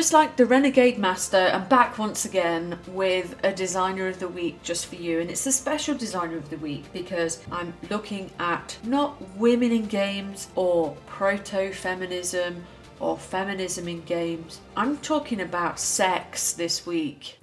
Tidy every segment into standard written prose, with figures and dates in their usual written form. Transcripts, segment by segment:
Just like the Renegade Master, I'm back once again with a Designer of the Week just for you, and it's a special Designer of the Week because I'm looking at not women in games or proto-feminism or feminism in games. I'm talking about sex this week.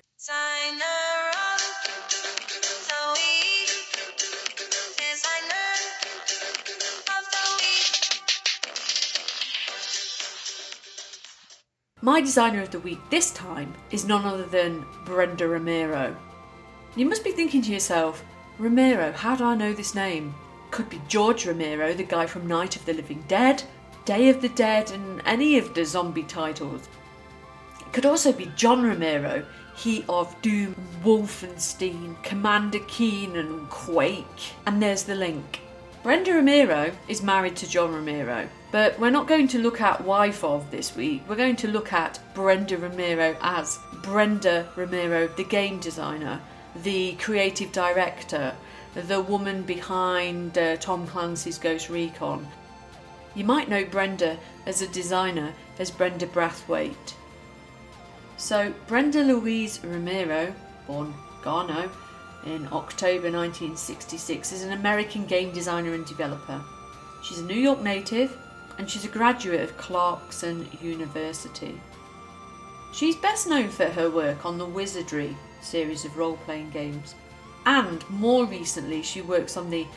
My Designer of the Week this time is none other than Brenda Romero. You must be thinking to yourself, Romero, how do I know this name? Could be George Romero, the guy from Night of the Living Dead, Day of the Dead, and any of the zombie titles. It could also be John Romero, he of Doom, Wolfenstein, Commander Keen and Quake. And there's the link. Brenda Romero is married to John Romero, but we're not going to look at wife of this week. We're going to look at Brenda Romero as Brenda Romero, the game designer, the creative director, the woman behind Tom Clancy's Ghost Recon. You might know Brenda as a designer as Brenda Brathwaite. So Brenda Louise Romero, born Garneau, in October 1966, is an American game designer and developer. She's a New York native and she's a graduate of Clarkson University. She's best known for her work on the Wizardry series of role-playing games, and more recently she works on the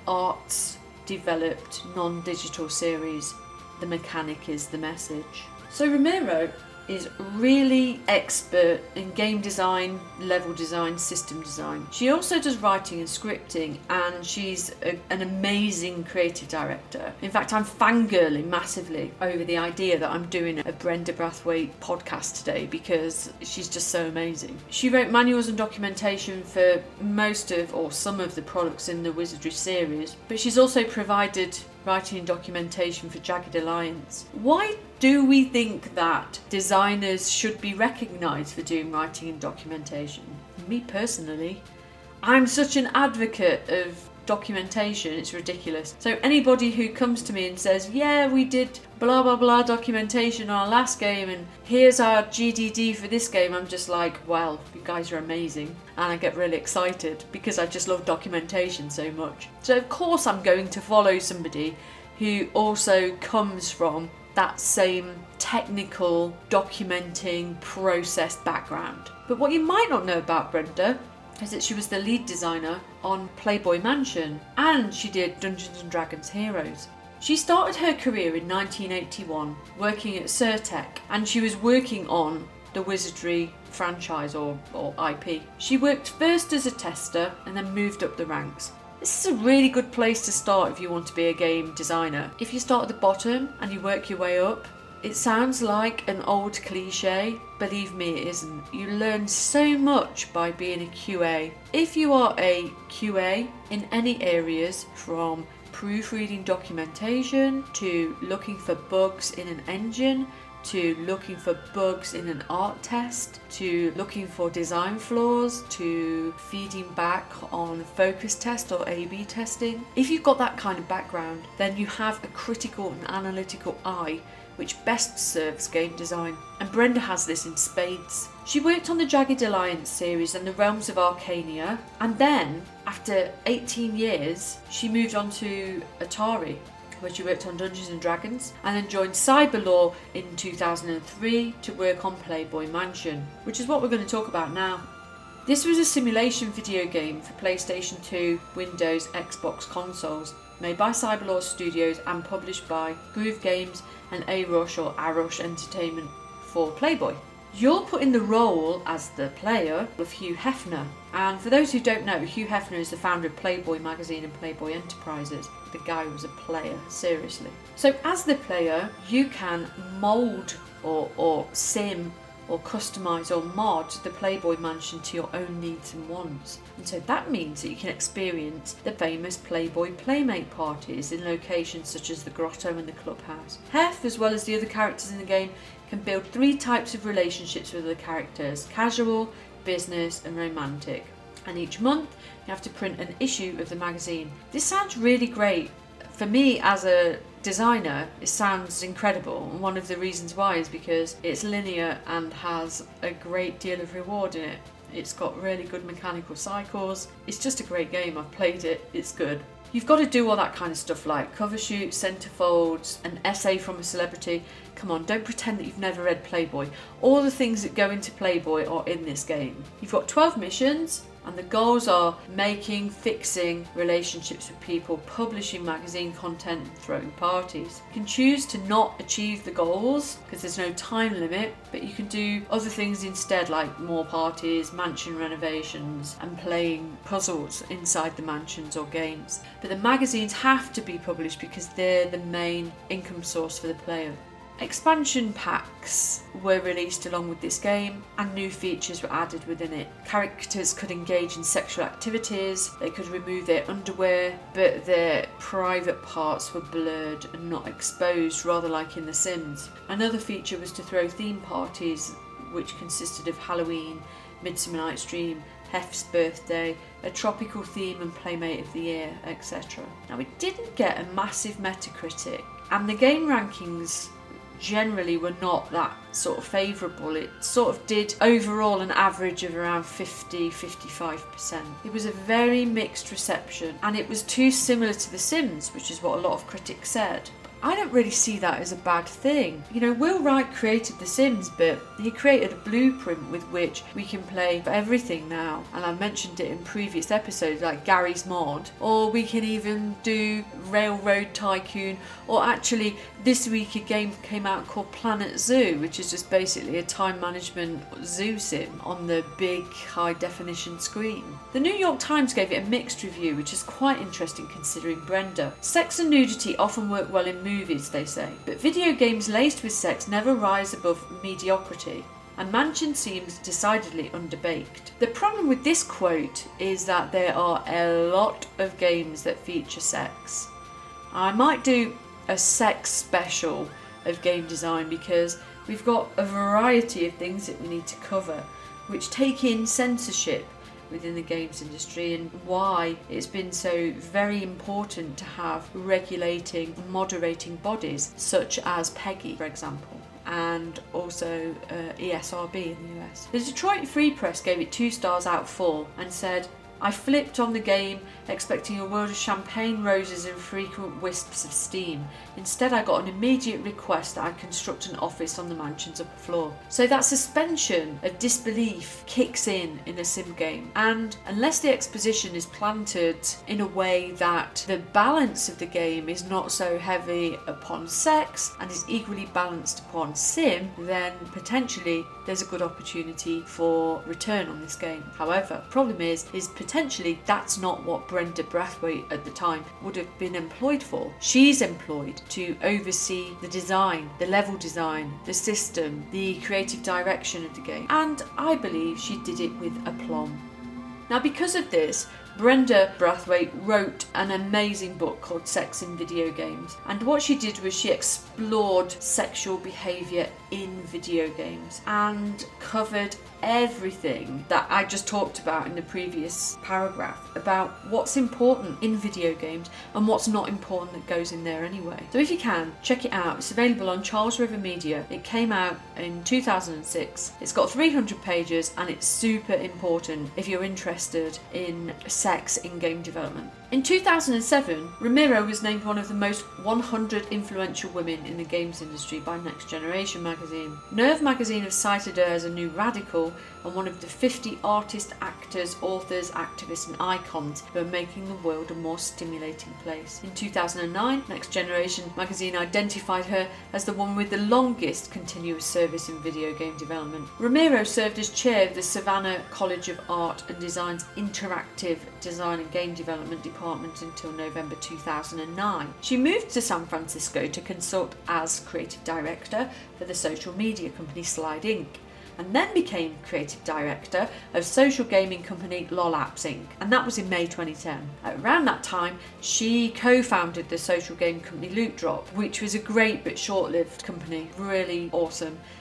arts developed non-digital series The Mechanic is the Message. So Romero is really expert in game design, level design, system design. She also does writing and scripting, and she's an amazing creative director. In fact, I'm fangirling massively over the idea that I'm doing a Brenda Brathwaite podcast today because she's just so amazing. She wrote manuals and documentation for most of or some of the products in the Wizardry series, but she's also provided writing and documentation for Jagged Alliance. Why do we think that designers should be recognised for doing writing and documentation? Me personally, I'm such an advocate of documentation, it's ridiculous. So anybody who comes to me and says, yeah, we did blah blah blah documentation on our last game and here's our GDD for this game, I'm just like, well, you guys are amazing. And I get really excited because I just love documentation so much. So of course I'm going to follow somebody who also comes from that same technical documenting process background. But what you might not know about Brenda is that she was the lead designer on Playboy Mansion, and she did Dungeons & Dragons Heroes. She started her career in 1981 working at Surtech, and she was working on the Wizardry franchise or IP. She worked first as a tester and then moved up the ranks. This is a really good place to start if you want to be a game designer. If you start at the bottom and you work your way up, it sounds like an old cliche. Believe me, it isn't. You learn so much by being a QA. If you are a QA in any areas, from proofreading documentation to looking for bugs in an engine, to looking for bugs in an art test, to looking for design flaws, to feeding back on focus test or A/B testing. If you've got that kind of background, then you have a critical and analytical eye which best serves game design. And Brenda has this in spades. She worked on the Jagged Alliance series and the Realms of Arcania, and then, after 18 years, she moved on to Atari, where she worked on Dungeons & Dragons, and then joined Cyberlore in 2003 to work on Playboy Mansion, which is what we're going to talk about now. This was a simulation video game for PlayStation 2, Windows, Xbox consoles, made by Cyberlore Studios and published by Groove Games and A-Rush or A-Rush Entertainment for Playboy. You're put in the role as the player of Hugh Hefner. And for those who don't know, Hugh Hefner is the founder of Playboy magazine and Playboy Enterprises. The guy was a player, seriously. So as the player, you can mould or sim or customise or mod the Playboy Mansion to your own needs and wants. And so that means that you can experience the famous Playboy Playmate parties in locations such as the Grotto and the Clubhouse. Hef, as well as the other characters in the game, can build 3 types of relationships with the characters: casual, business and romantic. And each month you have to print an issue of the magazine. This sounds really great. For me as a designer, it sounds incredible, and one of the reasons why is because it's linear and has a great deal of reward in it. It's got really good mechanical cycles. It's just a great game. I've played it. It's good. You've got to do all that kind of stuff like cover shoot, centerfolds, an essay from a celebrity. Come on, don't pretend that you've never read Playboy. All the things that go into Playboy are in this game. You've got 12 missions, and the goals are making, fixing relationships with people, publishing magazine content, and throwing parties. You can choose to not achieve the goals because there's no time limit, but you can do other things instead, like more parties, mansion renovations, and playing puzzles inside the mansions or games. But the magazines have to be published because they're the main income source for the player. Expansion packs were released along with this game, and new features were added within it. Characters could engage in sexual activities, they could remove their underwear, but their private parts were blurred and not exposed, rather like in The Sims. Another feature was to throw theme parties, which consisted of Halloween, Midsummer Night's Dream, Hef's birthday, a tropical theme and Playmate of the Year, etc. Now, it didn't get a massive Metacritic, and the game rankings generally were not that sort of favourable. It sort of did overall an average of around 50-55%. It was a very mixed reception, and it was too similar to The Sims, which is what a lot of critics said. I don't really see that as a bad thing. You know, Will Wright created The Sims, but he created a blueprint with which we can play for everything now. And I mentioned it in previous episodes, like Gary's Mod, or we can even do Railroad Tycoon, or actually this week a game came out called Planet Zoo, which is just basically a time management zoo sim on the big high definition screen. The New York Times gave it a mixed review, which is quite interesting considering Brenda. Sex and nudity often work well in movies, they say, but video games laced with sex never rise above mediocrity, and Mansion seems decidedly underbaked. The problem with this quote is that there are a lot of games that feature sex. I might do a sex special of game design because we've got a variety of things that we need to cover, which take in censorship within the games industry and why it's been so very important to have regulating, moderating bodies such as PEGI, for example, and also ESRB in the US. The Detroit Free Press gave it 2 stars out of 4 and said, "I flipped on the game expecting a world of champagne roses and frequent wisps of steam. Instead, I got an immediate request that I construct an office on the mansion's upper floor." So that suspension of disbelief kicks in a sim game, and unless the exposition is planted in a way that the balance of the game is not so heavy upon sex and is equally balanced upon sim, then potentially there's a good opportunity for return on this game. However, the problem is potentially that's not what Brenda Brathwaite at the time would have been employed for. She's employed to oversee the design, the level design, the system, the creative direction of the game, and I believe she did it with aplomb. Now, because of this, Brenda Brathwaite wrote an amazing book called Sex in Video Games, and what she did was she explored sexual behaviour in video games and covered everything that I just talked about in the previous paragraph about what's important in video games and what's not important that goes in there anyway. So if you can, check it out. It's available on Charles River Media. It came out in 2006. It's got 300 pages and it's super important if you're interested in sex in game development. In 2007, Romero was named one of the most 100 influential women in the games industry by Next Generation magazine. Nerve magazine have cited her as a new radical and one of the 50 artists, actors, authors, activists and icons who are making the world a more stimulating place. In 2009, Next Generation magazine identified her as the one with the longest continuous service in video game development. Romero served as chair of the Savannah College of Art and Design's Interactive Design and Game Development Department until November 2009. She moved to San Francisco to consult as creative director for the social media company Slide Inc., and then became creative director of social gaming company LOL Apps Inc., and that was in May 2010. Around that time, she co-founded the social game company Loot Drop, which was a great but short-lived company, really awesome.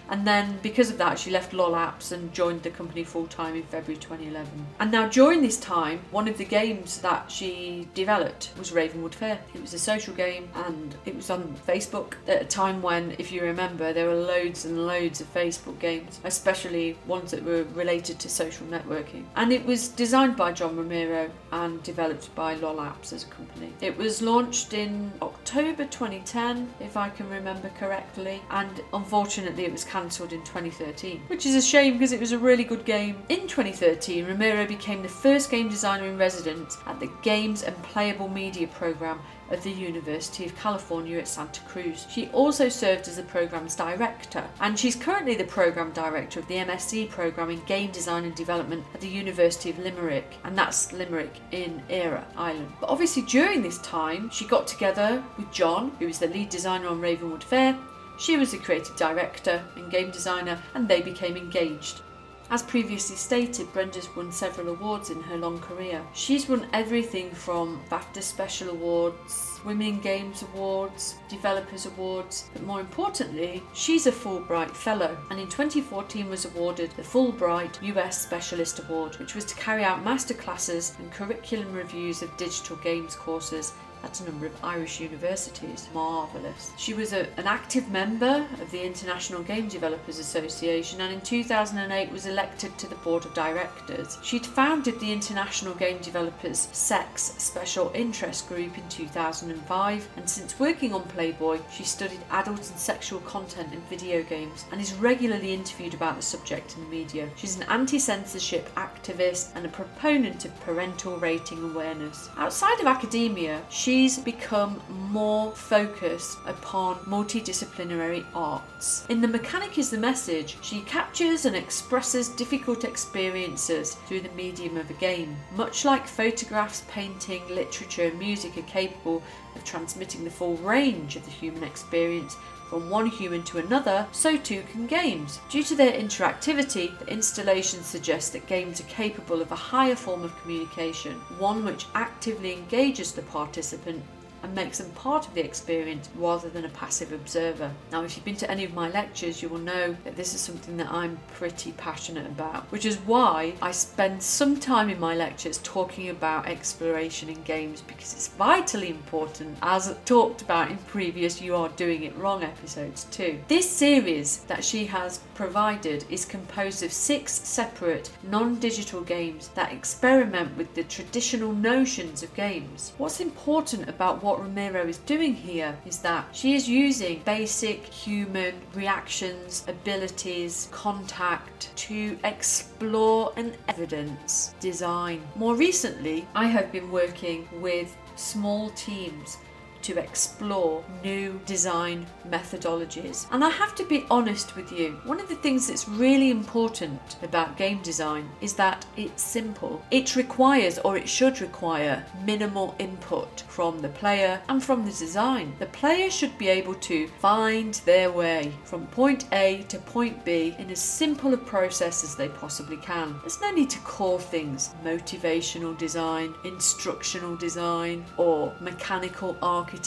And then because of that, she left LOL Apps and joined the company full-time in February 2011. And now during this time, one of the games that she developed was Ravenwood Fair. It was a social game and it was on Facebook at a time when, if you remember, there were loads and loads of Facebook games, especially ones that were related to social networking. And it was designed by John Romero and developed by LOL Apps as a company. It was launched in October 2010, if I can remember correctly, and unfortunately it was cancelled in 2013, which is a shame because it was a really good game. In 2013, Romero became the first game designer in residence at the Games and Playable Media program of the University of California at Santa Cruz. She also served as the program's director, and she's currently the program director of the MSc program in Game Design and Development at the University of Limerick, and that's Limerick in Éire, Ireland. But obviously during this time, she got together with John, who was the lead designer on Ravenwood Fair. She was the creative director and game designer, and they became engaged. As previously stated, Brenda's won several awards in her long career. She's won everything from BAFTA Special Awards, Women in Games Awards, Developers Awards, but more importantly, she's a Fulbright Fellow, and in 2014 was awarded the Fulbright US Specialist Award, which was to carry out masterclasses and curriculum reviews of digital games courses at a number of Irish universities. Marvellous. She was an active member of the International Game Developers Association, and in 2008 was elected to the board of directors. She'd founded the International Game Developers Sex Special Interest Group in 2005, and since working on Playboy, she studied adult and sexual content in video games and is regularly interviewed about the subject in the media. She's an anti-censorship activist and a proponent of parental rating awareness. Outside of academia, she's become more focused upon multidisciplinary arts. In The Mechanic is the Message, she captures and expresses difficult experiences through the medium of a game. Much like photographs, painting, literature and music are capable of transmitting the full range of the human experience from one human to another, so too can games. Due to their interactivity, the installations suggest that games are capable of a higher form of communication, one which actively engages the participant and makes them part of the experience rather than a passive observer. Now, if you've been to any of my lectures, you will know that this is something that I'm pretty passionate about, which is why I spend some time in my lectures talking about exploration in games, because it's vitally important, as talked about in previous You Are Doing It Wrong episodes too. This series that she has provided is composed of 6 separate non-digital games that experiment with the traditional notions of games. What's important about what Romero is doing here is that she is using basic human reactions, abilities, contact to explore and evidence design. More recently, I have been working with small teams to explore new design methodologies. And I have to be honest with you, one of the things that's really important about game design is that it's simple. It requires, or it should require, minimal input from the player and from the design. The player should be able to find their way from point A to point B in as simple a process as they possibly can. There's no need to call things motivational design, instructional design, or mechanical architecture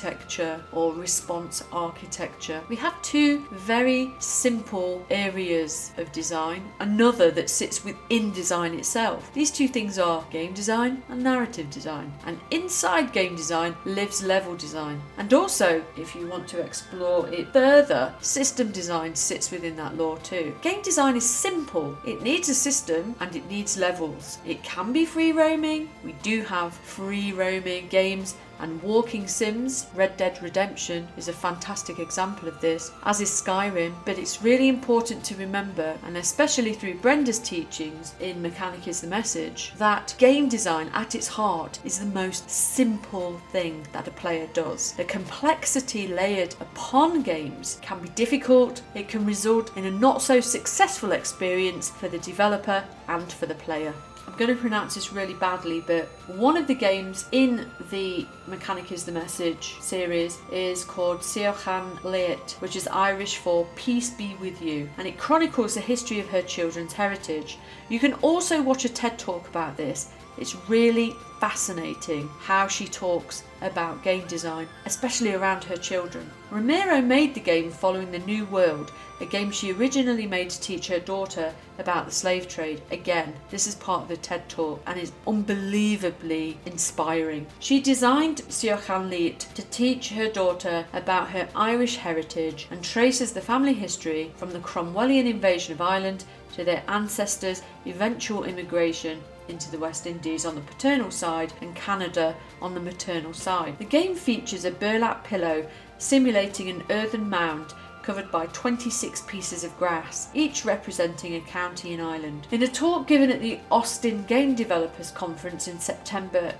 or response architecture. We have 2 very simple areas of design, another that sits within design itself. These 2 things are game design and narrative design, and inside game design lives level design. And also, if you want to explore it further, system design sits within that law too. Game design is simple. It needs a system and it needs levels. It can be free roaming. We do have free roaming games and walking sims. Red Dead Redemption is a fantastic example of this, as is Skyrim, but it's really important to remember, and especially through Brenda's teachings in Mechanic is the Message, that game design at its heart is the most simple thing that a player does. The complexity layered upon games can be difficult. It can result in a not so successful experience for the developer and for the player. I'm going to pronounce this really badly, but one of the games in the Mechanic is the Message series is called Siochan Leat, which is Irish for Peace Be With You, and it chronicles the history of her children's heritage. You can also watch a TED talk about this. It's really fascinating how she talks about game design, especially around her children. Romero made the game following The New World, a game she originally made to teach her daughter about the slave trade. Again, this is part of the TED Talk and is unbelievably inspiring. She designed Siochan Liat to teach her daughter about her Irish heritage and traces the family history from the Cromwellian invasion of Ireland to their ancestors' eventual immigration into the West Indies on the paternal side and Canada on the maternal side. The game features a burlap pillow simulating an earthen mound covered by 26 pieces of grass, each representing a county in Ireland. In a talk given at the Austin Game Developers Conference in September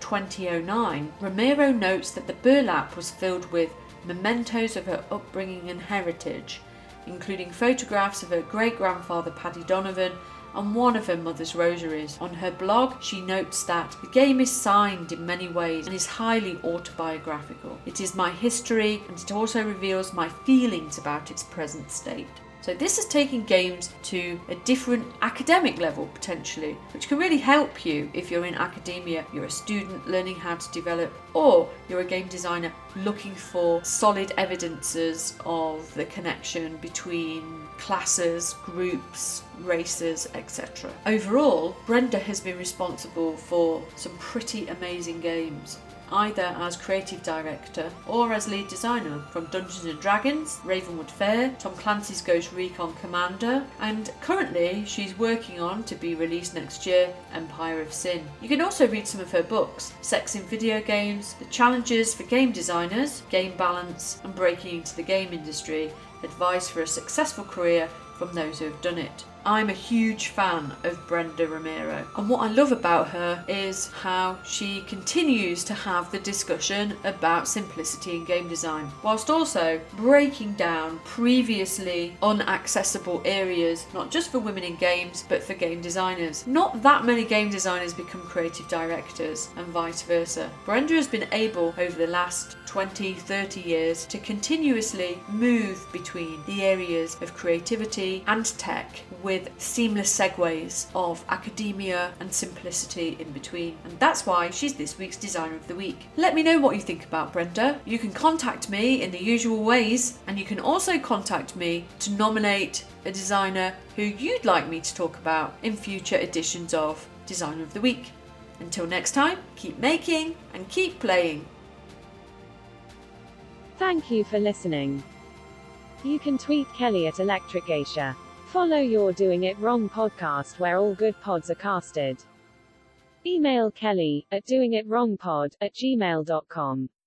2009, Romero notes that the burlap was filled with mementos of her upbringing and heritage, including photographs of her great-grandfather Paddy Donovan and one of her mother's rosaries. On her blog, she notes that the game is signed in many ways and is highly autobiographical. It is my history, and it also reveals my feelings about its present state. So this is taking games to a different academic level potentially, which can really help you if you're in academia, you're a student learning how to develop, or you're a game designer looking for solid evidences of the connection between classes, groups, races, etc. Overall, Brenda has been responsible for some pretty amazing games, either as creative director or as lead designer, from Dungeons & Dragons, Ravenwood Fair, Tom Clancy's Ghost Recon Commander, and currently she's working on, to be released next year, Empire of Sin. You can also read some of her books: Sex in Video Games, The Challenges for Game Designers, Game Balance, and Breaking into the Game Industry, Advice for a Successful Career from those who have done it. I'm a huge fan of Brenda Romero, and what I love about her is how she continues to have the discussion about simplicity in game design, whilst also breaking down previously unaccessible areas, not just for women in games, but for game designers. Not that many game designers become creative directors, and vice versa. Brenda has been able, over the last 20-30 years, to continuously move between the areas of creativity and tech with seamless segues of academia and simplicity in between. And that's why she's this week's Designer of the Week. Let me know what you think about Brenda. You can contact me in the usual ways, and you can also contact me to nominate a designer who you'd like me to talk about in future editions of Designer of the Week. Until next time, keep making and keep playing. Thank you for listening. You can tweet Kelly at Electric Geisha. Follow You're Doing It Wrong podcast where all good pods are casted. Email Kelly at doingitwrongpod@gmail.com.